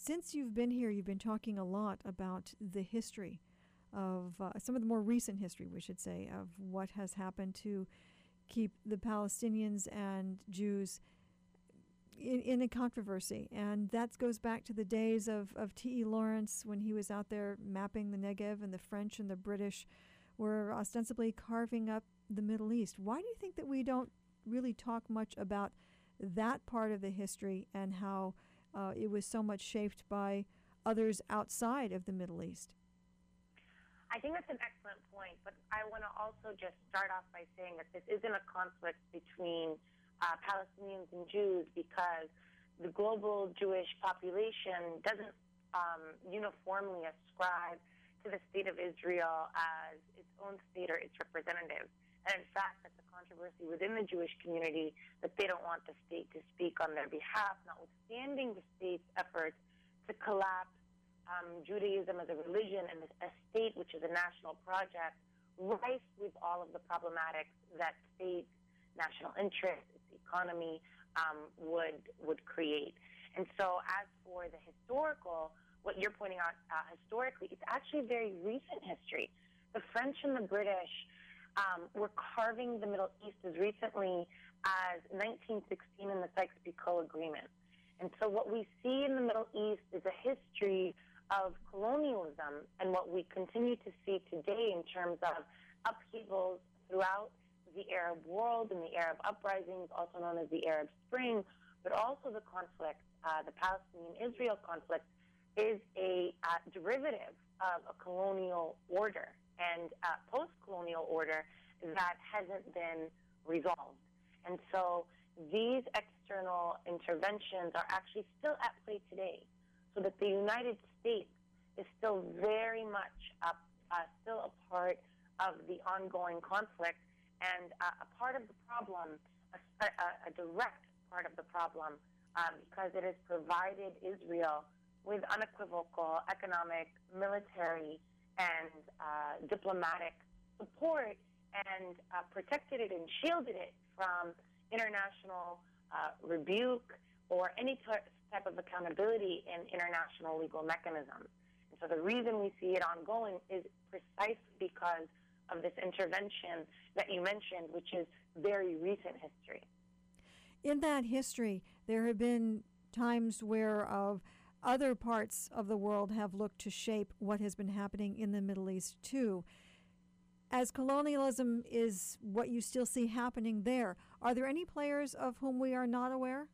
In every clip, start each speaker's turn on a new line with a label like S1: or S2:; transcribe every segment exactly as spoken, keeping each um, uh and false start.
S1: since you've been here, you've been talking a lot about the history of uh, some of the more recent history, we should say, of what has happened to keep the Palestinians and Jews in, in a controversy. And that goes back to the days of, of T E Lawrence when he was out there mapping the Negev, and the French and the British were ostensibly carving up the Middle East. Why do you think that we don't really talk much about that part of the history and how uh, it was so much shaped by others outside of the Middle East?
S2: I think that's an excellent point, but I want to also just start off by saying that this isn't a conflict between uh, Palestinians and Jews, because the global Jewish population doesn't um, uniformly ascribe to the state of Israel as its own state or its representative. And in fact, that's a controversy within the Jewish community that they don't want the state to speak on their behalf, notwithstanding the state's efforts to collapse um, Judaism as a religion and a state, which is a national project, rife with all of the problematics that state, national interest, its economy um, would would create. And so as for the historical, what you're pointing out uh, historically, it's actually very recent history. The French and the British Um, were carving the Middle East as recently as nineteen sixteen in the Sykes-Picot Agreement. And so what we see in the Middle East is a history of colonialism, and what we continue to see today in terms of upheavals throughout the Arab world and the Arab uprisings, also known as the Arab Spring, but also the conflict, uh, the Palestinian-Israel conflict, is a uh, derivative of a colonial order and uh, post-colonial order that hasn't been resolved. And so these external interventions are actually still at play today, so that the United States is still very much a, uh, still a part of the ongoing conflict, and uh, a part of the problem, a, a, a direct part of the problem, uh, because it has provided Israel with unequivocal economic, military, and uh, diplomatic support, and uh, protected it and shielded it from international uh, rebuke or any t- type of accountability in international legal mechanisms. And so the reason we see it ongoing is precisely because of this intervention that you mentioned, which is very recent history.
S1: In that history, there have been times where of other parts of the world have looked to shape what has been happening in the Middle East too. As colonialism is what you still see happening there, are there any players of whom we are not aware?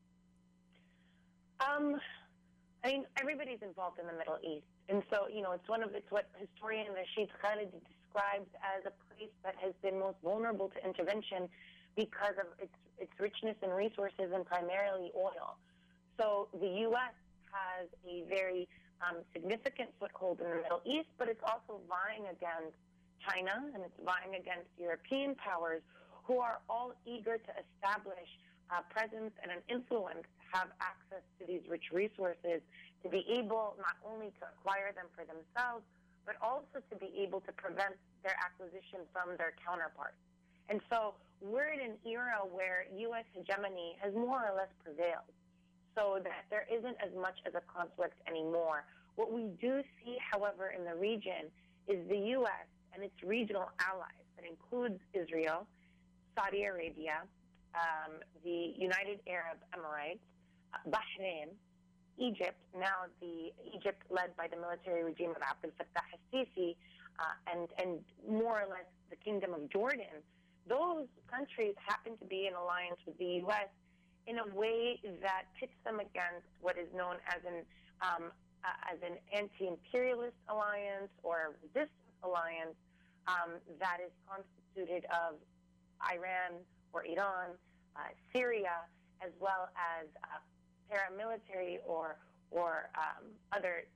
S2: Um, I mean, everybody's involved in the Middle East. And so, you know, it's one of it's what historian Rashid Khalid describes as a place that has been most vulnerable to intervention because of its its richness in resources, and primarily oil. So the U S has a very um, significant foothold in the Middle East, but it's also vying against China, and it's vying against European powers who are all eager to establish a presence and an influence, to have access to these rich resources, to be able not only to acquire them for themselves, but also to be able to prevent their acquisition from their counterparts. And so we're in an era where U S hegemony has more or less prevailed, so that there isn't as much as a conflict anymore. What we do see, however, in the region is the U S and its regional allies, that includes Israel, Saudi Arabia, um, the United Arab Emirates, uh, Bahrain, Egypt, now the Egypt led by the military regime of Abdel Fattah al-Sisi, uh, and, and more or less the Kingdom of Jordan. Those countries happen to be in alliance with the U S in a way that pits them against what is known as an um, uh, as an anti-imperialist alliance or a resistance alliance um, that is constituted of Iran or Iran, uh, Syria, as well as uh, paramilitary or or um, other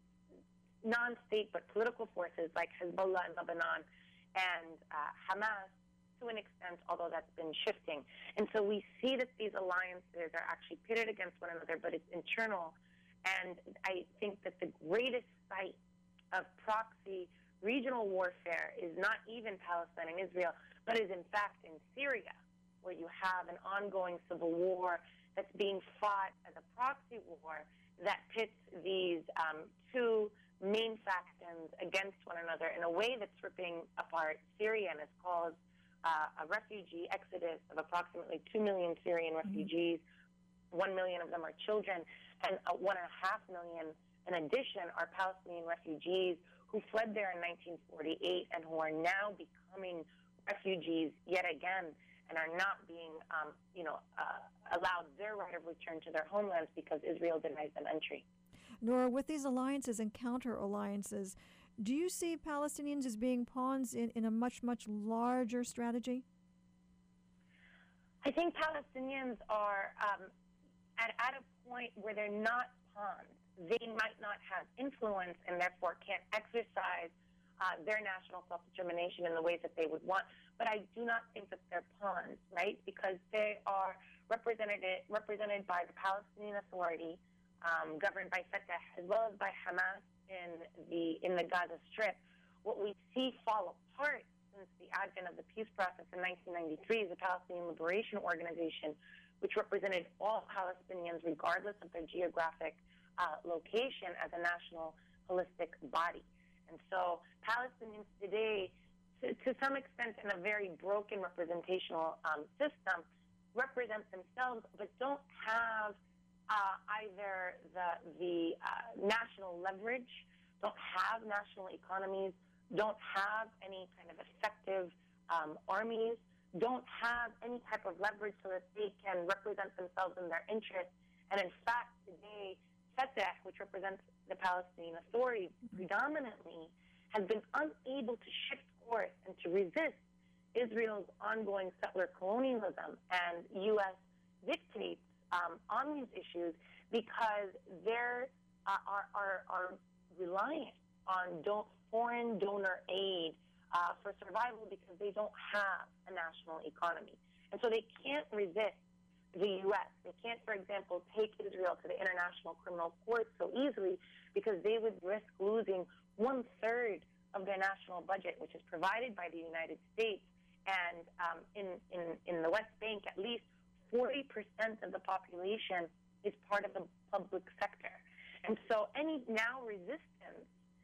S2: non-state but political forces like Hezbollah in Lebanon and uh, Hamas, to an extent, although that's been shifting. And so we see that these alliances are actually pitted against one another, but it's internal. And I think that the greatest site of proxy regional warfare is not even Palestine and Israel, but is in fact in Syria, where you have an ongoing civil war that's being fought as a proxy war that pits these um, two main factions against one another in a way that's ripping apart Syria and has caused uh, a refugee exodus of approximately two million Syrian refugees. Mm-hmm. One million of them are children, and uh, one and a half million, in addition, are Palestinian refugees who fled there in nineteen forty-eight and who are now becoming refugees yet again and are not being, um, you know, uh, allowed their right of return to their homelands because Israel denies them entry.
S1: Nora, with these alliances and counter-alliances, do you see Palestinians as being pawns in, in a much, much larger strategy?
S2: I think Palestinians are um, at, at a point where they're not pawns. They might not have influence and therefore can't exercise uh, their national self-determination in the ways that they would want. But I do not think that they're pawns, right? Because they are represented represented by the Palestinian Authority, um, governed by Fatah, as well as by Hamas in the in the Gaza Strip. What we see fall apart since the advent of the peace process in nineteen ninety-three is the Palestinian Liberation Organization, which represented all Palestinians regardless of their geographic uh, location as a national holistic body. And so Palestinians today, to, to some extent in a very broken representational um, system, represent themselves but don't have uh, either the, the uh, national leverage, don't have national economies, don't have any kind of effective um, armies, don't have any type of leverage so that they can represent themselves in their interests. And in fact, today, Fatah, which represents the Palestinian Authority predominantly, has been unable to shift course and to resist Israel's ongoing settler colonialism and U S dictates um, on these issues because they're uh, are, are, are reliant on don't, foreign donor aid uh, for survival because they don't have a national economy. And so they can't resist the U S. They can't, for example, take Israel to the International Criminal Court so easily because they would risk losing one-third of their national budget, which is provided by the United States. And um, in, in, in the West Bank, at least forty percent of the population is part of the public sector. And so any now resistance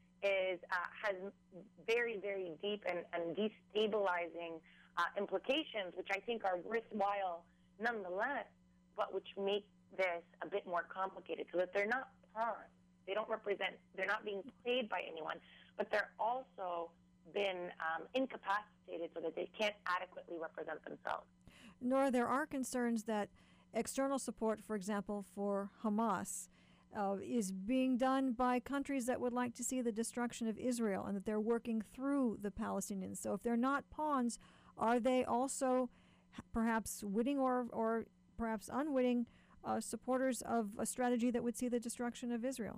S2: is uh, has very, very deep and, and destabilizing uh, implications, which I think are worthwhile nonetheless, but which make this a bit more complicated so that they're not pawns. They don't represent, they're not being played by anyone, but they're also been um, incapacitated so that they can't adequately represent themselves.
S1: Nora, there are concerns that external support, for example, for Hamas, uh, is being done by countries that would like to see the destruction of Israel and that they're working through the Palestinians. So if they're not pawns, are they also perhaps witting or, or perhaps unwitting uh, supporters of a strategy that would see the destruction of Israel?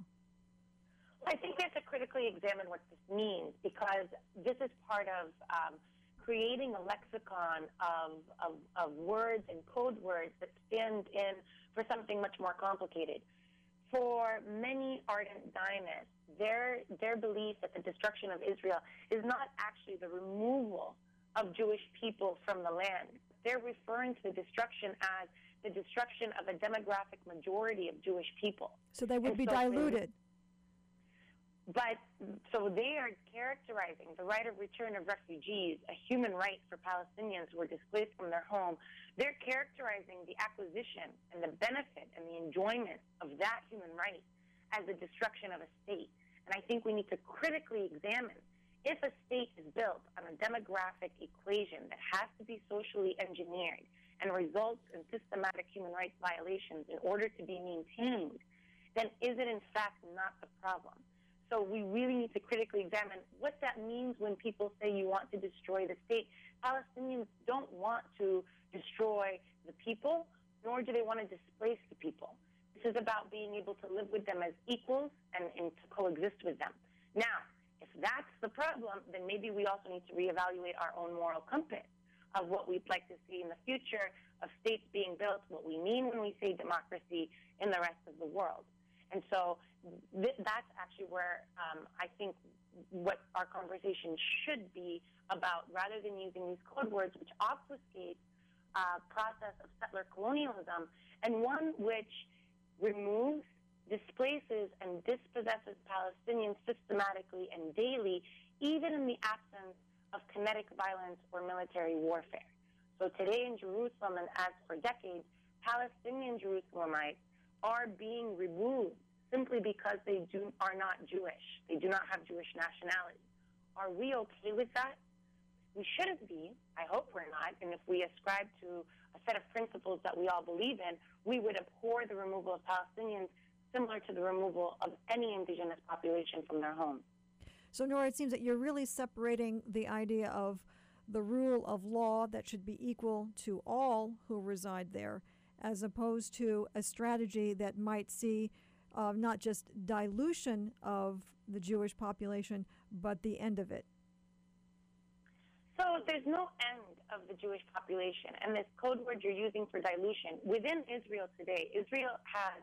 S2: I think we have to critically examine what this means because this is part of um, creating a lexicon of, of, of words and code words that stand in for something much more complicated. For many ardent Zionists, their, their belief that the destruction of Israel is not actually the removal of Jewish people from the land. They're referring to the destruction as the destruction of a demographic majority of Jewish people.
S1: So they would
S2: and
S1: be
S2: so
S1: diluted.
S2: They, but so they are characterizing the right of return of refugees, a human right for Palestinians who are displaced from their home. They're characterizing the acquisition and the benefit and the enjoyment of that human right as the destruction of a state. And I think we need to critically examine if a state is built on a demographic equation that has to be socially engineered and results in systematic human rights violations in order to be maintained, then is it in fact not the problem? So we really need to critically examine what that means when people say you want to destroy the state. Palestinians don't want to destroy the people, nor do they want to displace the people. This is about being able to live with them as equals and, and to coexist with them. Now, if that's the problem, then maybe we also need to reevaluate our own moral compass of what we'd like to see in the future of states being built, what we mean when we say democracy in the rest of the world. And so th- that's actually where um, I think what our conversation should be about, rather than using these code words which obfuscate a uh, process of settler colonialism, and one which removes displaces and dispossesses Palestinians systematically and daily, even in the absence of kinetic violence or military warfare. So today in Jerusalem, and as for decades, Palestinian Jerusalemites are being removed simply because they do, are not Jewish. They do not have Jewish nationality. Are we okay with that? We shouldn't be. I hope we're not. And if we ascribe to a set of principles that we all believe in, we would abhor the removal of Palestinians similar to the removal of any indigenous population from their homes.
S1: So, Nora, it seems that you're really separating the idea of the rule of law that should be equal to all who reside there, as opposed to a strategy that might see uh, not just dilution of the Jewish population, but the end of it.
S2: So there's no end of the Jewish population, and this code word you're using for dilution, within Israel today, Israel has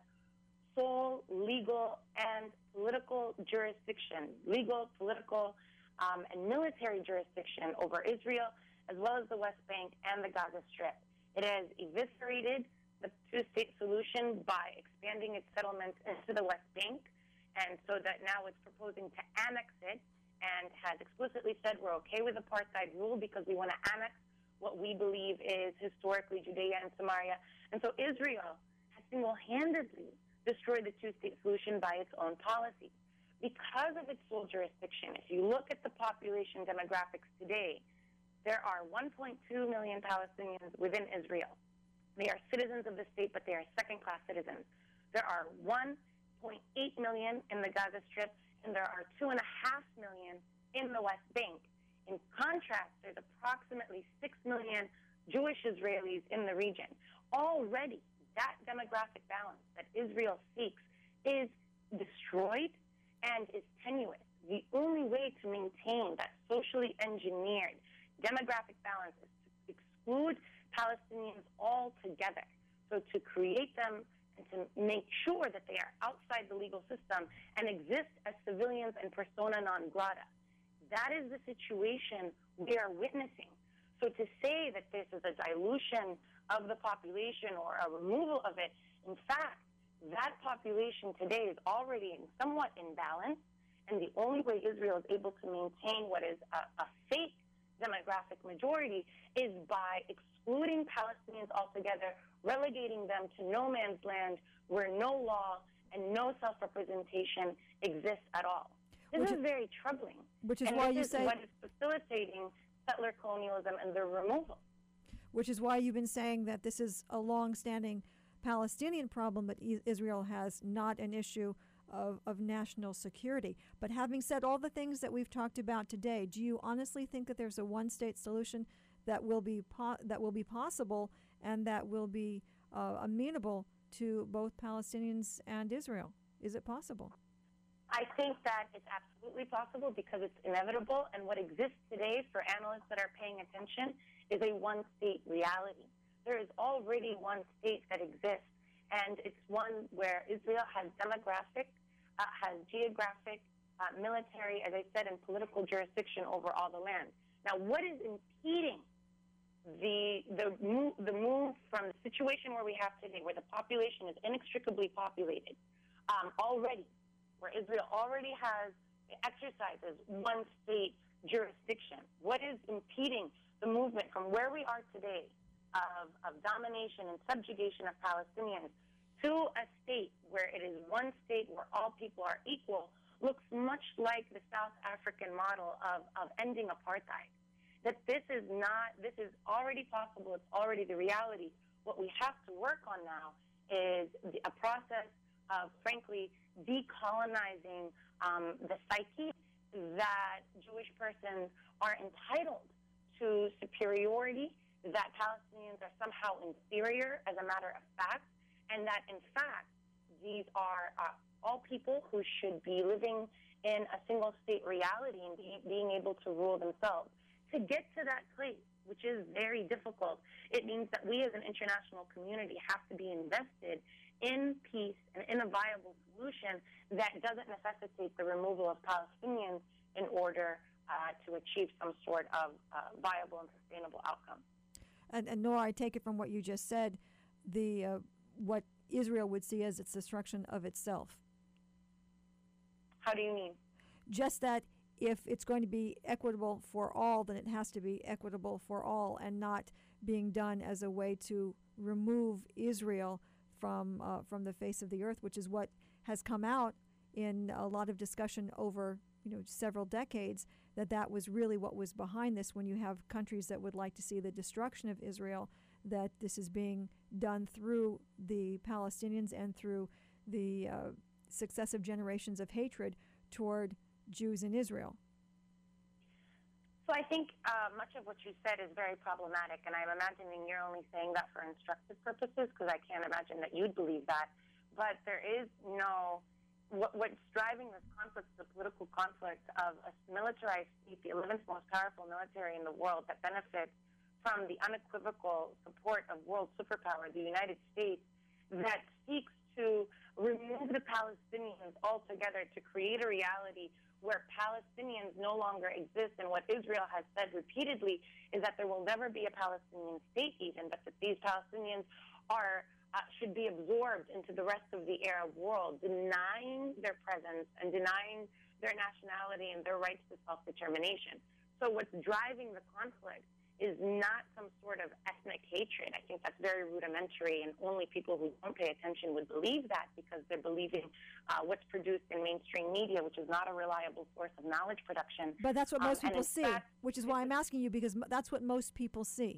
S2: sole legal and political jurisdiction, legal, political, um, and military jurisdiction over Israel, as well as the West Bank and the Gaza Strip. It has eviscerated the two-state solution by expanding its settlements into the West Bank, and so that now it's proposing to annex it, and has explicitly said we're okay with apartheid rule because we want to annex what we believe is historically Judea and Samaria. And so Israel has single-handedly destroyed the two-state solution by its own policy. Because of its sole jurisdiction, if you look at the population demographics today, there are one point two million Palestinians within Israel. They are citizens of the state, but they are second-class citizens. There are one point eight million in the Gaza Strip, and there are two point five million in the West Bank. In contrast, there's approximately six million Jewish Israelis in the region. Already, that demographic balance that Israel seeks is destroyed and is tenuous. The only way to maintain that socially engineered demographic balance is to exclude Palestinians altogether. So to create them and to make sure that they are outside the legal system and exist as civilians and persona non grata. That is the situation we are witnessing. So to say that this is a dilution of the population or a removal of it, in fact, that population today is already in somewhat imbalance, and the only way Israel is able to maintain what is a, a fake demographic majority is by excluding Palestinians altogether, relegating them to no man's land where no law and no self-representation exists at all. This
S1: which
S2: is
S1: is
S2: very troubling.
S1: Which is
S2: and
S1: why
S2: this
S1: you
S2: is
S1: say...
S2: what is facilitating settler colonialism and their removal.
S1: Which is why you've been saying that this is a long-standing Palestinian problem, but Israel has not an issue of, of national security. But having said all the things that we've talked about today, do you honestly think that there's a one-state solution that will be po- that will be possible and that will be uh, amenable to both Palestinians and Israel? Is it possible?
S2: I think that it's absolutely possible because it's inevitable, and what exists today for analysts that are paying attention is a one-state reality. There is already one state that exists, and it's one where Israel has demographic, uh, has geographic, uh, military, as I said, and political jurisdiction over all the land. Now, what is impeding the the move, the move from the situation where we have today, where the population is inextricably populated um, already, where Israel already has exercises one state jurisdiction? What is impeding the movement from where we are today of, of domination and subjugation of Palestinians to a state where it is one state where all people are equal looks much like the South African model of, of ending apartheid? That this is not, this is already possible, it's already the reality. What we have to work on now is the, a process of, frankly, decolonizing um, the psyche that Jewish persons are entitled to superiority, that Palestinians are somehow inferior as a matter of fact, and that, in fact, these are uh, all people who should be living in a single-state reality and be, being able to rule themselves. To get to that place, which is very difficult, it means that we as an international community have to be invested in peace and in a viable solution that doesn't necessitate the removal of Palestinians in order uh, to achieve some sort of uh, viable and sustainable outcome.
S1: And, and Nora, I take it from what you just said, the uh, what Israel would see as its destruction of itself.
S2: How do you mean?
S1: Just that if it's going to be equitable for all, then it has to be equitable for all and not being done as a way to remove Israel from uh, from the face of the earth, which is what has come out in a lot of discussion over you know several decades, that that was really what was behind this. When you have countries that would like to see the destruction of Israel, that this is being done through the Palestinians and through the uh, successive generations of hatred toward Jews in Israel.
S2: So I think uh, much of what you said is very problematic, and I'm imagining you're only saying that for instructive purposes, because I can't imagine that you'd believe that. But there is no, what, what's driving this conflict, the political conflict of a militarized state, the eleventh most powerful military in the world that benefits from the unequivocal support of world superpower, the United States, that seeks to remove the Palestinians altogether to create a reality where Palestinians no longer exist. And what Israel has said repeatedly is that there will never be a Palestinian state even, but that these Palestinians are uh, should be absorbed into the rest of the Arab world, denying their presence and denying their nationality and their rights to self-determination. So what's driving the conflict is not some sort of ethnic hatred. I think that's very rudimentary, and only people who don't pay attention would believe that, because they're believing uh, what's produced in mainstream media, which is not a reliable source of knowledge production.
S1: But that's what most
S2: um,
S1: people see,
S2: fact,
S1: which is why I'm asking you, because m- that's what most people see.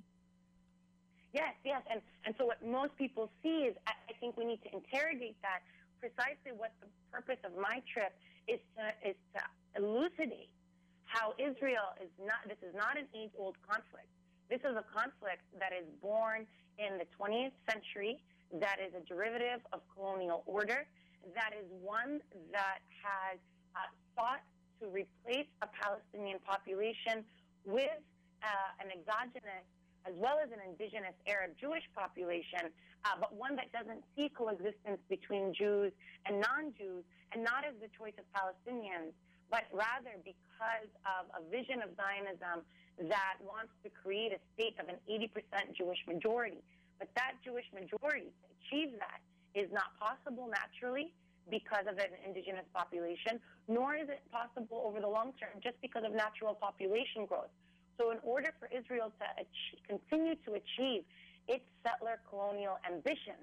S2: Yes, yes, and, and so what most people see is, I, I think we need to interrogate that. Precisely what the purpose of my trip is to, is to elucidate how Israel is not, this is not an age-old conflict. This is a conflict that is born in the twentieth century, that is a derivative of colonial order, that is one that has uh, sought to replace a Palestinian population with uh, an exogenous as well as an indigenous Arab Jewish population, uh, but one that doesn't see coexistence between Jews and non-Jews, and not as the choice of Palestinians, but rather because of a vision of Zionism that wants to create a state of an eighty percent Jewish majority. But that Jewish majority, to achieve that, is not possible naturally because of an indigenous population, nor is it possible over the long term just because of natural population growth. So in order for Israel to achieve, continue to achieve its settler colonial ambition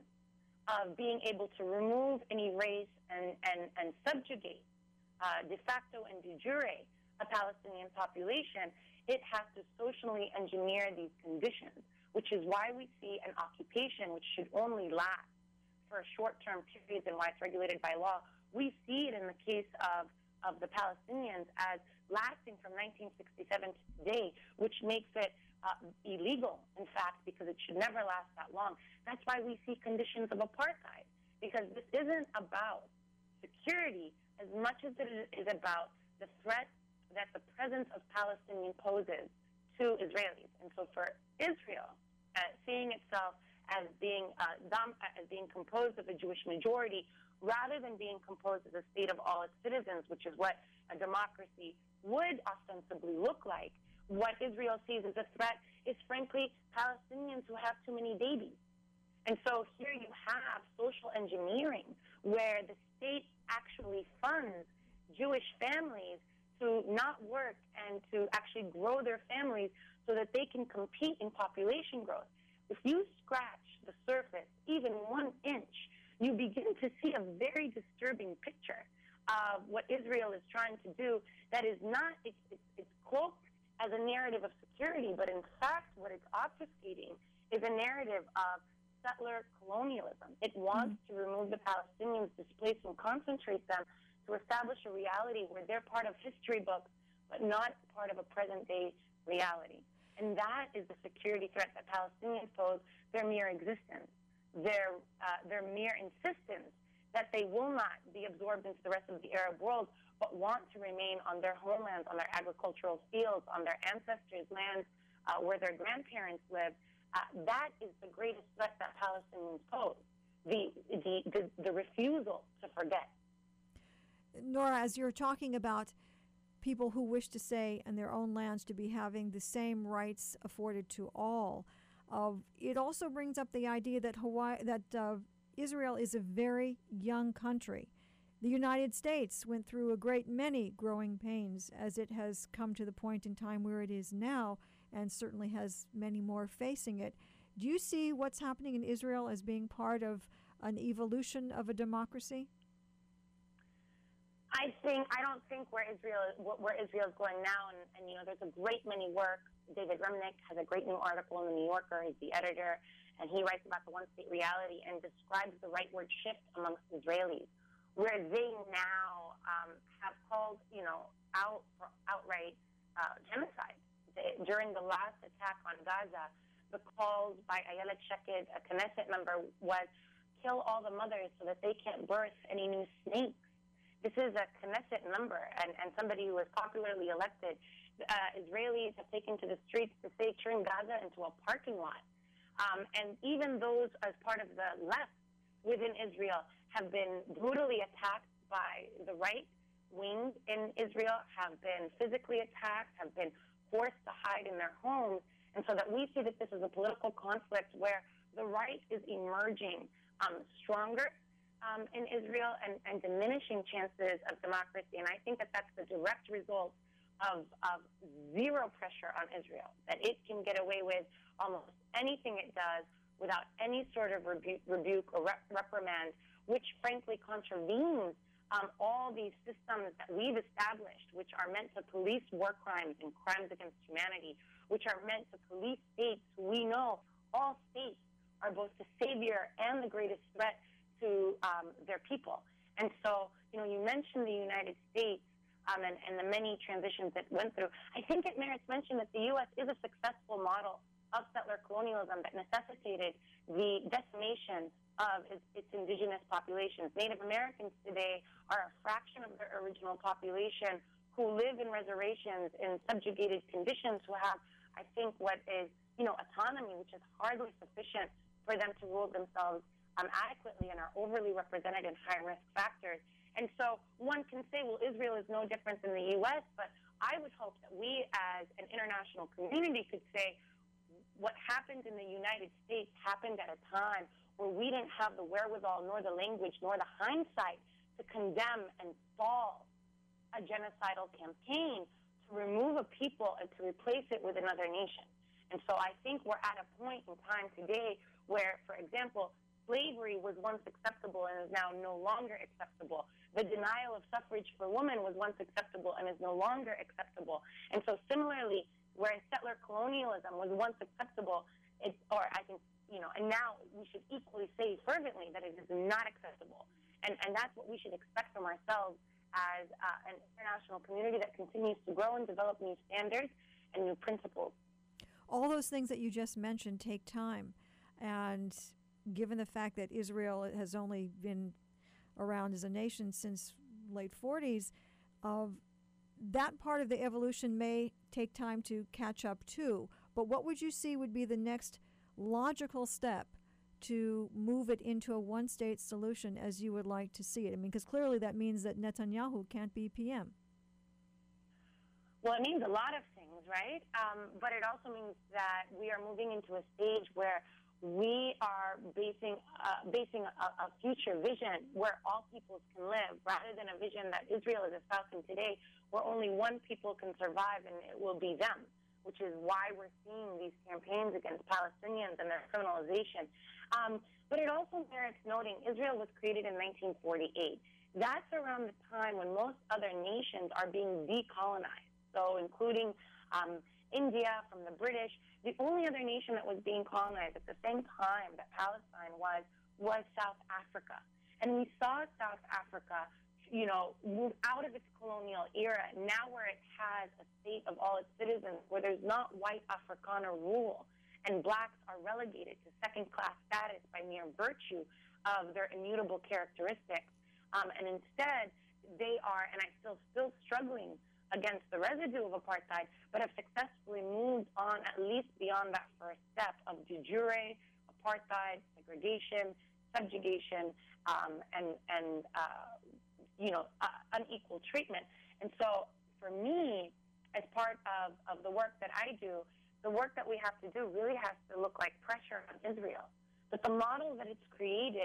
S2: of being able to remove and erase and, and, and subjugate Uh, de facto and de jure a Palestinian population, it has to socially engineer these conditions, which is why we see an occupation which should only last for short-term periods and why it's regulated by law. We see it in the case of, of the Palestinians as lasting from nineteen sixty-seven to today, which makes it uh, illegal, in fact, because it should never last that long. That's why we see conditions of apartheid, because this isn't about security as much as it is about the threat that the presence of Palestinian poses to Israelis. And so for Israel, uh, seeing itself as being uh, dom- as being composed of a Jewish majority, rather than being composed as a state of all its citizens, which is what a democracy would ostensibly look like, what Israel sees as a threat is, frankly, Palestinians who have too many babies. And so here you have social engineering, where the state actually funds Jewish families to not work and to actually grow their families so that they can compete in population growth. If you scratch the surface even one inch, you begin to see a very disturbing picture of what Israel is trying to do that is not, it's, it's, it's cloaked as a narrative of security, but in fact what it's obfuscating is a narrative of settler colonialism. It wants mm-hmm. to remove the Palestinians, displace and concentrate them to establish a reality where they're part of history books, but not part of a present-day reality. And that is the security threat that Palestinians pose, their mere existence, their, uh, their mere insistence that they will not be absorbed into the rest of the Arab world, but want to remain on their homelands, on their agricultural fields, on their ancestors' lands uh, where their grandparents lived. Uh, that is the greatest threat that Palestinians pose, the, the, the, the refusal to forget.
S1: Nora, as you're talking about people who wish to say in their own lands to be having the same rights afforded to all, uh, it also brings up the idea that Hawaii, that uh, Israel is a very young country. The United States went through a great many growing pains as it has come to the point in time where it is now, and certainly has many more facing it. Do you see what's happening in Israel as being part of an evolution of a democracy?
S2: I think I don't think where Israel where Israel is going now, and, and you know, there's a great many work. David Remnick has a great new article in the New Yorker. He's the editor, and he writes about the one-state reality and describes the rightward shift amongst Israelis, where they now um, have called, you know, out for outright uh, genocide. They, during the last attack on Gaza, the calls by Ayelet Sheked, a Knesset member, was kill all the mothers so that they can't birth any new snakes. This is a Knesset member and, and somebody who was popularly elected. Uh, Israelis have taken to the streets to say turn Gaza into a parking lot. Um, and even those as part of the left within Israel have been brutally attacked by the right wing in Israel, have been physically attacked, have been forced to hide in their homes. And so that we see that this is a political conflict where the right is emerging um, stronger Um, in Israel and, and diminishing chances of democracy. And I think that that's the direct result of, of zero pressure on Israel, that it can get away with almost anything it does without any sort of rebu- rebuke or rep- reprimand, which frankly contravenes um, all these systems that we've established, which are meant to police war crimes and crimes against humanity, which are meant to police states who we know all states are both the savior and the greatest threat to um, their people. And so, you know, you mentioned the United States um, and, and the many transitions it went through. I think it merits mention that the U S is a successful model of settler colonialism that necessitated the decimation of its, its indigenous populations. Native Americans today are a fraction of their original population who live in reservations in subjugated conditions, who have, I think, what is, you know, autonomy, which is hardly sufficient for them to rule themselves Um, adequately and are overly represented in high-risk factors. And so one can say, well, Israel is no different than the U S, but I would hope that we as an international community could say what happened in the United States happened at a time where we didn't have the wherewithal, nor the language, nor the hindsight to condemn and solve a genocidal campaign, to remove a people and to replace it with another nation. And so I think we're at a point in time today where, for example, slavery was once acceptable and is now no longer acceptable. The denial of suffrage for women was once acceptable and is no longer acceptable. And so similarly, whereas settler colonialism was once acceptable, it, or I think, you know, and now we should equally say fervently that it is not acceptable. And, and that's what we should expect from ourselves as uh, an international community that continues to grow and develop new standards and new principles.
S1: All those things that you just mentioned take time. And given the fact that Israel has only been around as a nation since late forties, uh, that part of the evolution may take time to catch up too. But what would you see would be the next logical step to move it into a one-state solution as you would like to see it? I mean, because clearly that means that Netanyahu can't be P M.
S2: Well, it means a lot of things, right? Um, but it also means that we are moving into a stage where we are basing uh, basing a, a future vision where all peoples can live, rather than a vision that Israel is espousing today, where only one people can survive and it will be them, which is why we're seeing these campaigns against Palestinians and their criminalization. Um, but it also merits noting Israel was created in nineteen forty-eight. That's around the time when most other nations are being decolonized, so including um, India from the British. The only other nation that was being colonized at the same time that Palestine was, was South Africa. And we saw South Africa, you know, move out of its colonial era, now where it has a state of all its citizens, where there's not white Afrikaner rule, and blacks are relegated to second-class status by mere virtue of their immutable characteristics. Um, and instead, they are, and I'm still, still struggling against the residue of apartheid, but have successfully moved on at least beyond that first step of de jure apartheid, segregation, subjugation, um, and, and uh, you know, uh, unequal treatment. And so for me, as part of, of the work that I do, the work that we have to do really has to look like pressure on Israel. But the model that it's created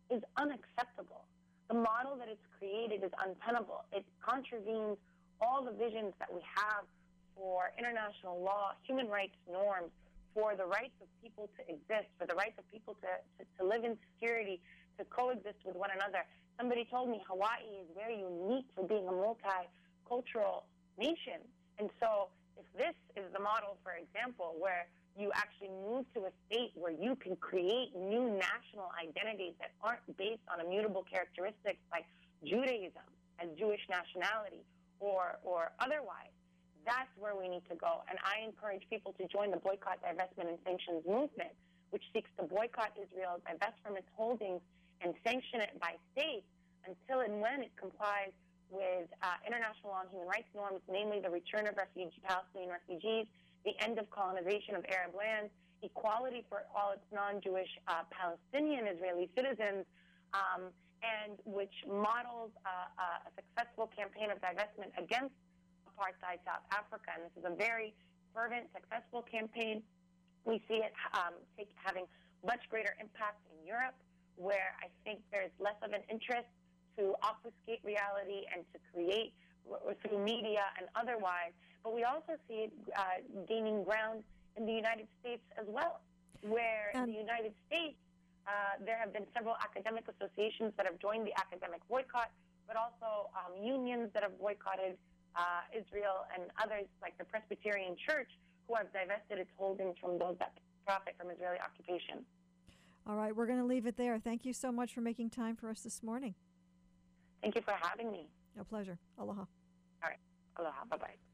S2: is unacceptable. The model that it's created is untenable. It contravenes all the visions that we have for international law, human rights norms, for the rights of people to exist, for the rights of people to, to, to live in security, to coexist with one another. Somebody told me Hawaii is very unique for being a multicultural nation. And so if this is the model, for example, where you actually move to a state where you can create new national identities that aren't based on immutable characteristics like Judaism and Jewish nationality or, or otherwise, that's where we need to go. And I encourage people to join the boycott, divestment, and sanctions movement, which seeks to boycott Israel, divest from its holdings, and sanction it by state until and when it complies with uh, international law and human rights norms, namely the return of refugee, Palestinian refugees, the end of colonization of Arab lands, equality for all its non-Jewish uh, Palestinian Israeli citizens, um, and which models uh, uh, a successful campaign of divestment against apartheid South Africa. And this is a very fervent, successful campaign. We see it um, take, having much greater impact in Europe, where I think there's less of an interest to obfuscate reality and to create through media and otherwise. But we also see it uh, gaining ground in the United States as well, where
S1: and
S2: in the United States uh, there have been several academic associations that have joined the academic boycott, but also um, unions that have boycotted uh, Israel and others like the Presbyterian Church, who have divested its holdings from those that profit from Israeli occupation.
S1: All right, we're going to leave it there. Thank you so much for making time for us this morning.
S2: Thank you for having me.
S1: A pleasure. Aloha.
S2: All right. Aloha. Bye-bye.